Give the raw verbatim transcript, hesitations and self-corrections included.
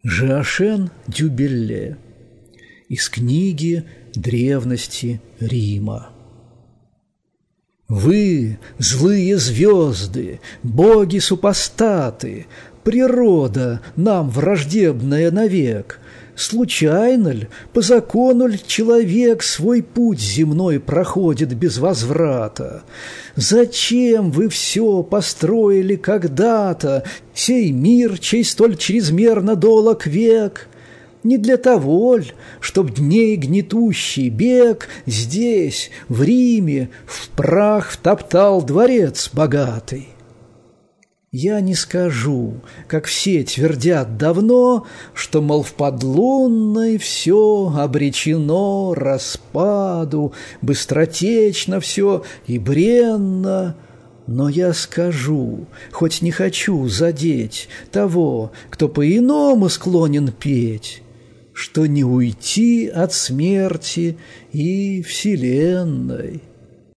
Жоашен Дюбелле из книги «Древности Рима». Вы, злые звезды, боги-супостаты, природа нам враждебная навек, случайно ль, по закону ль человек свой путь земной проходит без возврата? Зачем вы все построили когда-то, сей мир, чей столь чрезмерно долог век? Не для того ль, чтоб дней гнетущий бег здесь, в Риме, в прах втоптал дворец богатый? Я не скажу, как все твердят давно, что, мол, в подлунной все обречено распаду, быстротечно все и бренно. Но я скажу, хоть не хочу задеть того, кто по-иному склонен петь, что не уйти от смерти и вселенной.